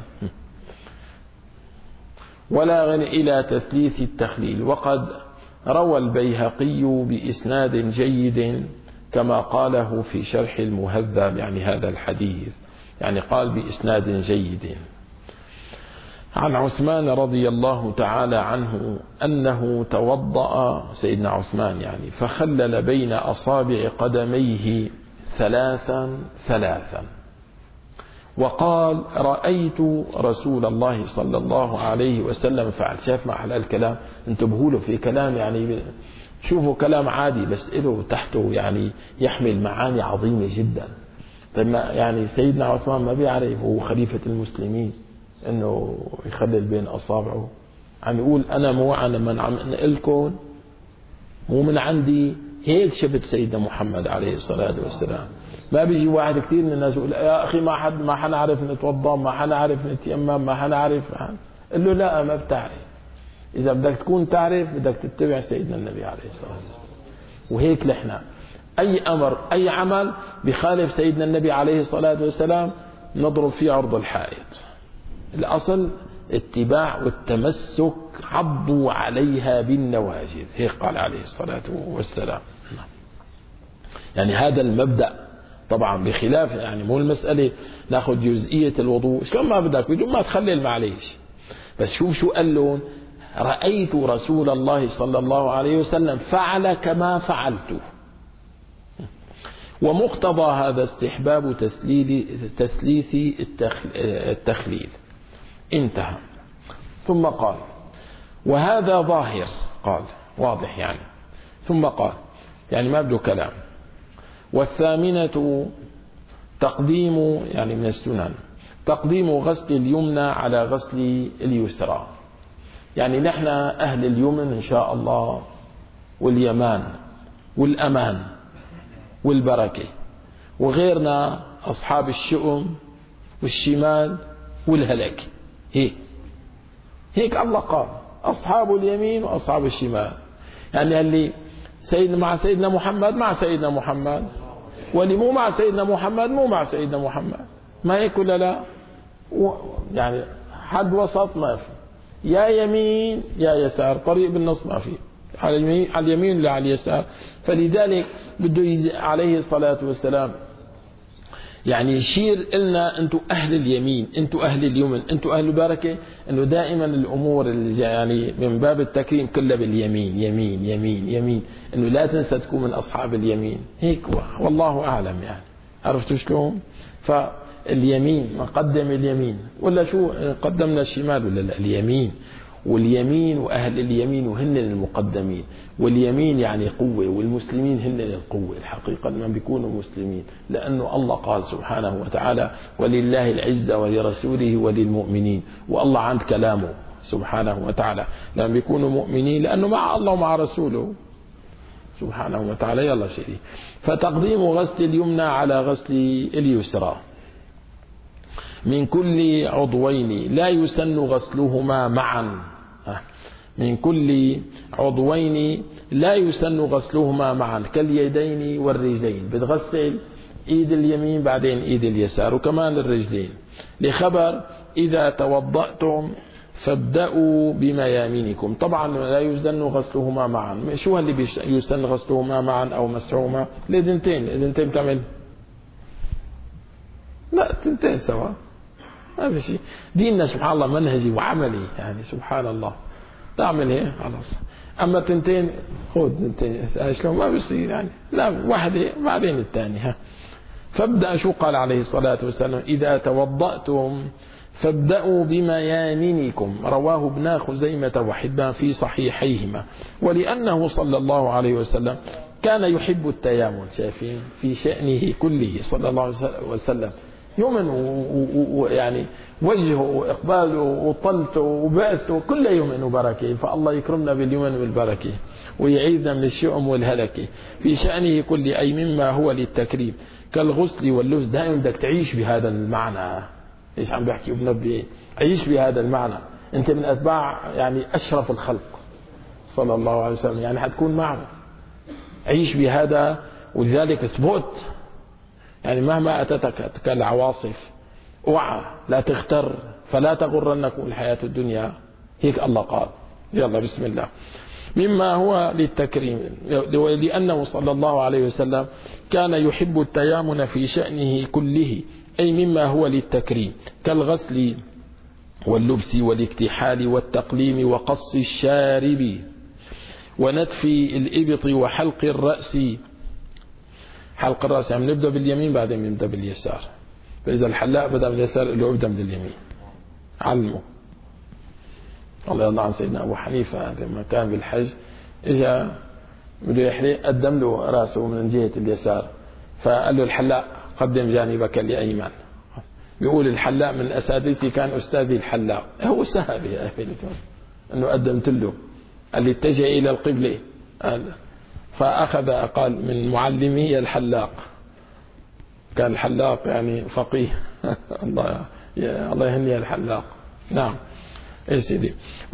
ولا غير إلى تثليث التخليل. وقد روى البيهقي بإسناد جيد كما قاله في شرح المهذب، يعني هذا الحديث، يعني قال بإسناد جيد عن عثمان رضي الله تعالى عنه أنه توضأ، سيدنا عثمان يعني، فخلل بين أصابع قدميه ثلاثا، وقال: رأيت رسول الله صلى الله عليه وسلم فعل. شاف مع أحلى الكلام، انتبهوا له في كلام يعني شوفوا كلام عادي بس له تحته يعني يحمل معاني عظيمة جدا. طيب يعني سيدنا عثمان ما بيعرف هو خليفة المسلمين انه يخلل بين اصابعه؟ عم يقول انا من عم نقلكم مو من عندي، هيك شفت سيدنا محمد عليه الصلاة والسلام. ما بيجي واحد كثير من الناس يقول: يا اخي ما حنعرف نتوضا، ما حنعرف نتيمم، ما حنعرف. قل له: لا، ما بتعرف. اذا بدك تكون تعرف بدك تتبع سيدنا النبي عليه الصلاة والسلام. وهيك نحن اي امر اي عمل بخالف سيدنا النبي عليه الصلاة والسلام نضرب فيه عرض الحائط. الأصل اتباع والتمسك، عضوا عليها بالنواجذ، هيك قال عليه الصلاة والسلام. يعني هذا المبدأ طبعا، بخلاف يعني مو المسألة ناخذ جزئية الوضوء شلون ما بدك، بدون ما تخلل معليش، بس شوف شو قال لهم: رأيت رسول الله صلى الله عليه وسلم فعل كما فعلت. ومقتضى هذا استحباب تثليث التخليل. انتهى. ثم قال: وهذا ظاهر، قال واضح يعني. ثم قال يعني ما بده كلام: والثامنة تقديم، يعني من السنن، تقديم غسل اليمنى على غسل اليسرى. يعني نحن أهل اليمن إن شاء الله، واليمان والأمان والبركة، وغيرنا أصحاب الشؤم والشمال والهلك. هيك الله قال: أصحاب اليمين وأصحاب الشمال. يعني اللي مع سيدنا محمد واللي مو مع سيدنا محمد مو مع سيدنا محمد، ما هيك ولا لا؟ يعني حد وسط ما في، يا يمين يا يسار، طريق بالنص ما في، على اليمين ولا على اليسار. فلذلك بده عليه الصلاة والسلام يعني يشير لنا أنتم أهل اليمين، أنتم أهل اليمن، أنتم أهل البركة، أنه دائما الأمور اللي يعني من باب التكريم كلها باليمين، يمين يمين يمين، أنه لا تنسى تكون من أصحاب اليمين. هيك والله أعلم يعني. عرفتوا شلون؟ فاليمين نقدم اليمين ولا شو قدمنا الشمال ولا لا؟ اليمين، واليمين وأهل اليمين وهن المقدمين، واليمين يعني قوة، والمسلمين هن القوة الحقيقة لما بيكونوا مسلمين، لأنه الله قال سبحانه وتعالى ولله العزة ولرسوله وللمؤمنين، والله عند كلامه سبحانه وتعالى لما بيكونوا مؤمنين، لأنه مع الله ومع رسوله سبحانه وتعالى. يلا سيدي، فتقديم غسل اليمنى على غسل اليسرى من كل عضوين لا يسن غسلهما معا، من كل عضوين لا يسن غسلهما معا كاليدين والرجلين، بتغسل ايد اليمين بعدين ايد اليسار وكمان الرجلين، لخبر إذا توضأتم فابدأوا بميامنكم. طبعا لا يسن غسلهما معا. شو اللي يسن غسلهما معا أو مسحهما؟ الإذنتين بتعمل لا تنتين سوا، ما في شيء. ديننا سبحان الله منهجي وعملي يعني سبحان الله، تعمل هيك خلاص. أما تنتين خذ تنتين شلون ما بيصير يعني، لا واحدة بعدين الثانية. فابدأ، شو قال عليه الصلاة والسلام؟ إذا توضأتم فابدأوا بميامنكم، رواه ابن خزيمة وحبان في صحيحيهما. ولأنه صلى الله عليه وسلم كان يحب التيامن، شايفين في شأنه كله صلى الله عليه وسلم، يمن ويعني وجهه وإقباله وطلته وبعثه كل يمن وبركة. فالله يكرمنا باليمن والبركة ويعيذنا من الشؤم والهلكة في شأنه كله، أي مما هو للتكريم كالغسل واللبس. دائما بدك تعيش بهذا المعنى. ايش عم بحكي وبنبه؟ عيش بهذا المعنى. انت من اتباع يعني اشرف الخلق صلى الله عليه وسلم، يعني حتكون معه. عيش بهذا، ولذلك اثبت يعني مهما اتتك العواصف اوعى، لا تغتر، فلا تغرنكم الحياة الدنيا. هيك الله قال. يلا بسم الله. مما هو للتكريم، لأنه صلى الله عليه وسلم كان يحب التيامن في شأنه كله، أي مما هو للتكريم كالغسل واللبس والاكتحال والتقليم وقص الشارب ونتف الإبط وحلق الرأس. حلق الرأس يعني نبدأ باليمين بعدين نبدأ باليسار، فإذا الحلاق بدأ باليسار اللي أبدأ من اليمين. علمه الله يرضى عن سيدنا أبو حنيفة لما كان بالحج إجا بده يحلق، قدم له رأسه من جهة اليسار، فقال له الحلاق قدم جانبك الأيمن. بيقول الحلاق من أساتذتي، كان أستاذي الحلاق، هو سهل يا أنه قدمت له، قال لي اتجه إلى القبلة، فأخذ قال من معلمي الحلاق، كان الحلاق يعني فقيه الله يهني الحلاق. نعم يا سيدي.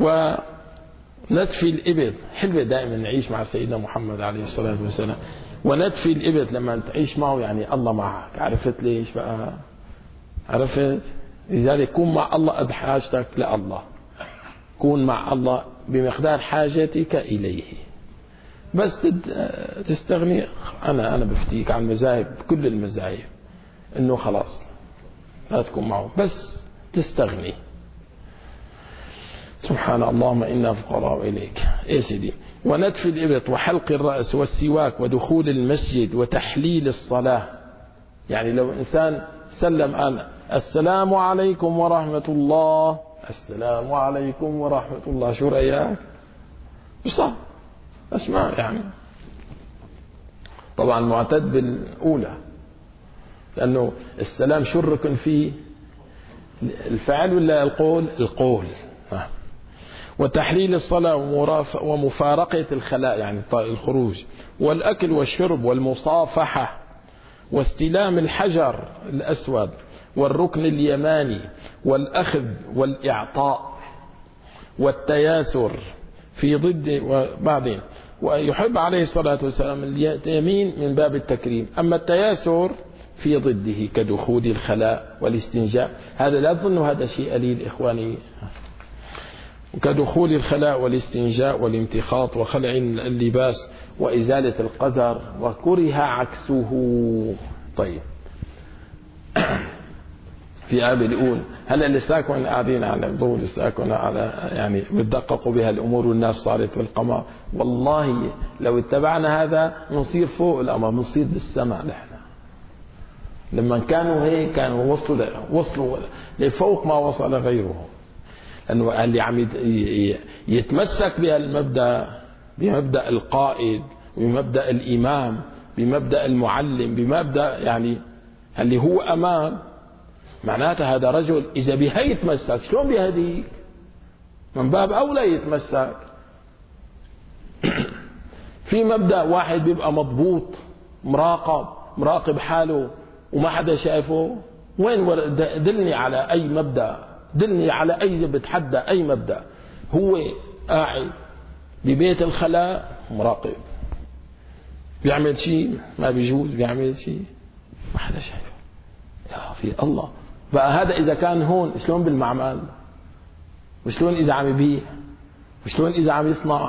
ونتف الإبط حلوة، دائما نعيش مع سيدنا محمد عليه الصلاة والسلام. ونتف الإبط لما تعيش معه يعني الله معك. عرفت ليش بقى؟ عرفت؟ لذلك كون مع الله قد حاجتك لله، كون مع الله بمقدار حاجتك إليه. بس تستغني، أنا بفتيك عن المذاهب، كل المذاهب إنه خلاص لا تكون معه، بس تستغني. سبحان الله، ما إنا فقراء إليك. إيه سيدي. ونتف الإبط وحلق الرأس والسواك ودخول المسجد وتحليل الصلاة. يعني لو إنسان سلم قال السلام عليكم ورحمة الله، السلام عليكم ورحمة الله، شو رأيك؟ صح، اسمع يعني. طبعا معتد بالأولى، لأنه السلام شو الركن فيه؟ الفعل ولا القول؟ القول. وتحليل الصلاة ومفارقة الخلاء يعني الخروج، والأكل والشرب والمصافحة، واستلام الحجر الأسود والركن اليماني، والأخذ والإعطاء والتياسر في ضد. وبعدين ويحب عليه الصلاة والسلام اليمين من باب التكريم. أما التياسر في ضده كدخول الخلاء والاستنجاء، هذا لا تظن هذا شيء قليل إخواني، كدخول الخلاء والاستنجاء والامتخاط وخلع اللباس وإزالة القذر، وكره عكسه. طيب في قابل يقول هلا لساكن قاعدين على الضوء، لساكن على يعني بتدققوا بها الأمور والناس صارت في القمر. والله لو اتبعنا هذا نصير فوق القمر، نصير بالسماء. نحن لما كانوا هيك كانوا وصلوا لفوق ما وصل غيرهم، لأنه اللي عم يتمسك بهالمبدأ، بمبدأ القائد وبمبدأ الإمام، بمبدأ المعلم، بمبدأ يعني اللي هو أمام، معناته هذا رجل إذا بهي يتمسك شلون بهديك؟ من باب أولى يتمسك. في مبدأ واحد بيبقى مضبوط مراقب حاله وما حدا شايفه، وين دلني على أي مبدأ، دلني على أي بتحدى أي مبدأ. هو قاعد ببيت الخلاء مراقب، بيعمل شيء ما بيجوز، بيعمل شيء ما حدا شايفه. يا في الله بقى، هذا إذا كان هون شلون بالمعمل، وشلون إذا عم يبيع، وشلون إذا عم يصنع.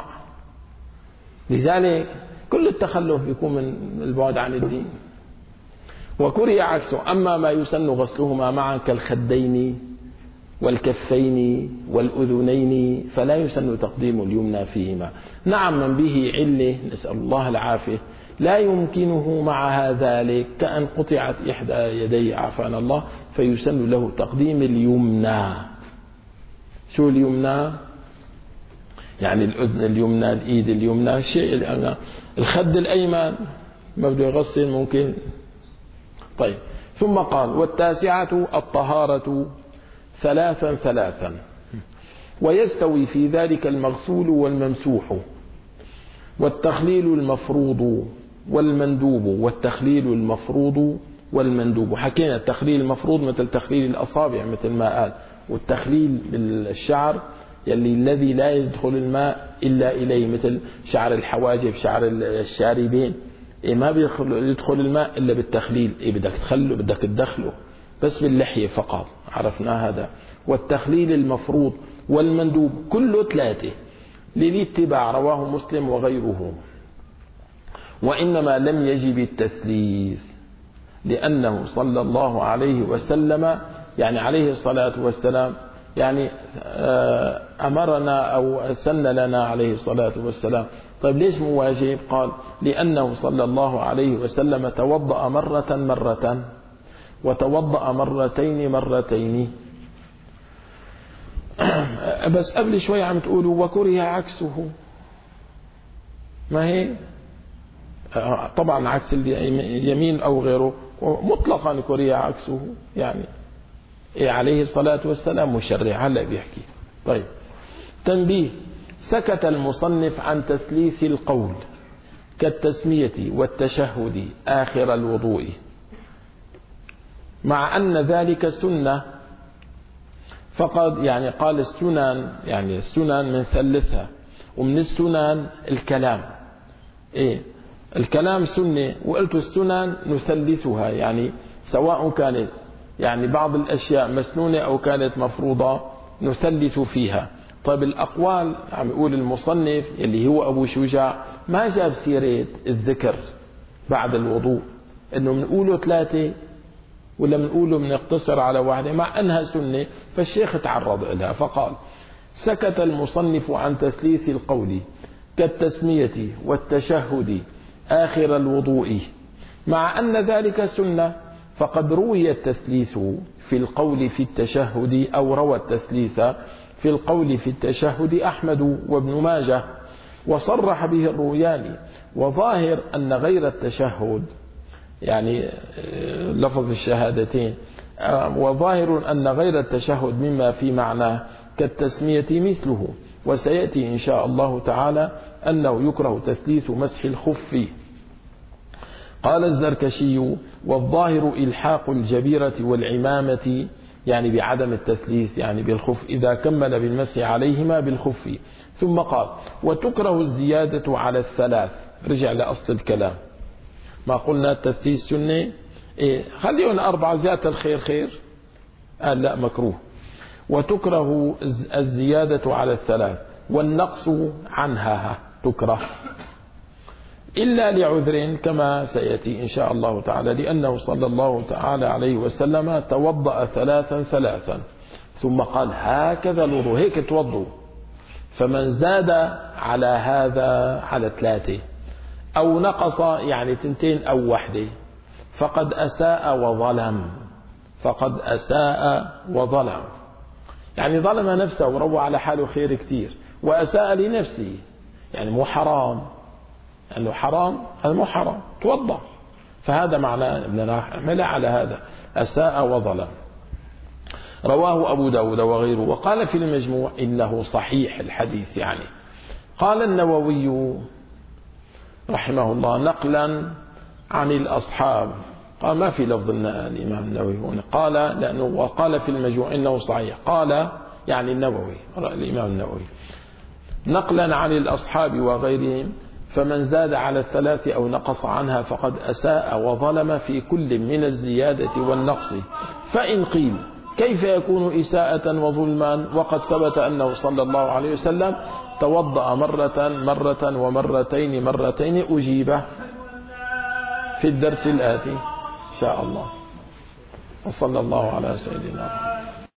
لذلك كل التخلف بيكون من البعد عن الدين. وكره عكسه. أما ما يسن غسلهما معا كالخدين والكفين والأذنين فلا يسن تقديم اليمنى فيهما. نعم من به علة نسأل الله العافية لا يمكنه معها ذلك، كأن قطعت إحدى يديه عافانا الله، فيسن له تقديم اليمنى. شو اليمنى؟ يعني الأذن اليمنى، الإيد اليمنى، الشيء الخد الأيمن ما بده يغسل ممكن. طيب ثم قال والتاسعة الطهارة ثلاثا، ويستوي في ذلك المغسول والممسوح والتخليل المفروض والمندوب. والتخليل المفروض والمندوب، حكينا التخليل المفروض مثل تخليل الأصابع مثل ما قال، والتخليل بالشعر يلي الذي لا يدخل الماء إلا إليه مثل شعر الحواجب، شعر الشاربين، ما بيدخل الماء إلا بالتخليل. بدك تخله، بدك تدخله بس باللحية فقط، عرفنا هذا. والتخليل المفروض والمندوب كله ثلاثة للاتباع، رواه مسلم وغيره. وإنما لم يجب التثليث لأنه صلى الله عليه وسلم يعني عليه الصلاة والسلام يعني أمرنا أو سن لنا عليه الصلاة والسلام. طيب ليش مو واجب؟ قال لأنه صلى الله عليه وسلم توضأ مرة وتوضأ مرتين. بس قبل شوي عم تقولوا وكره عكسه، ما هي طبعا عكس اليمين أو غيره مطلقا كره عكسه، يعني عليه الصلاة والسلام مشرع. هلا بيحكي. طيب تنبيه: سكت المصنف عن تثليث القول كالتسمية والتشهد آخر الوضوء، مع أن ذلك سنة فقد، يعني قال السنن، يعني السنن من ثلثها، ومن السنن الكلام. الكلام سنة، وقلت السنن نثلثها، يعني سواء كانت يعني بعض الأشياء مسنونة أو كانت مفروضة نثلث فيها. طيب الأقوال عم يقول المصنف اللي هو أبو شجاع ما جاب سيرة الذكر بعد الوضوء، إنه منقوله ثلاثة ولا منقوله منقتصر على واحدة، مع أنها سنة. فالشيخ تعرض لها فقال: سكت المصنف عن تثليث القول كالتسمية والتشهد آخر الوضوء، مع أن ذلك سنة، فقد روي التثليث في القول في التشهد، أو روى التثليث في القول في التشهد أحمد وابن ماجه، وصرح به الروياني. وظاهر أن غير التشهد، يعني لفظ الشهادتين، وظاهر أن غير التشهد مما في معناه كالتسمية مثله. وسيأتي إن شاء الله تعالى أنه يكره تثليث مسح الخف. قال الزركشي: والظاهر إلحاق الجبيرة والعمامة يعني بعدم التثليث، يعني بالخف، إذا كمل بالمسح عليهما بالخف. ثم قال وتكره الزيادة على الثلاث. رجع لأصل الكلام، ما قلنا التثليث سنة، خليهم 4 زيادة الخير خير، قال لا مكروه. وتكره الزيادة على الثلاث والنقص عنها تكره إلا لعذر كما سيأتي إن شاء الله تعالى، لأنه صلى الله تعالى عليه وسلم توضأ 3 ثم قال هكذا الوضوء، هيك توضوا. فمن زاد على هذا على 3 أو نقص يعني 2 أو 1 فقد أساء وظلم، فقد أساء وظلم، يعني ظلم نفسه وروى على حاله خير كتير وأساء لنفسه، يعني مو حرام، أنه حرام هذا مو حرام، توضأ. فهذا معناه أننا نعمل على هذا، أساء وظلم. رواه أبو داود وغيره. وقال في المجموع إنه صحيح الحديث. يعني قال النووي رحمه الله نقلا عن الأصحاب، قال ما في لفظ الإمام النووي هنا، قال لأنه وقال في المجموع إنه صحيح، قال يعني النووي الإمام النووي نقلا عن الأصحاب وغيرهم، فمن زاد على 3 أو نقص عنها فقد أساء وظلم في كل من الزيادة والنقص. فإن قيل كيف يكون إساءة وظلما وقد ثبت أنه صلى الله عليه وسلم توضأ مرة ومرتين أجيبه في الدرس الآتي إن شاء الله. وصلى الله على سيدنا محمد.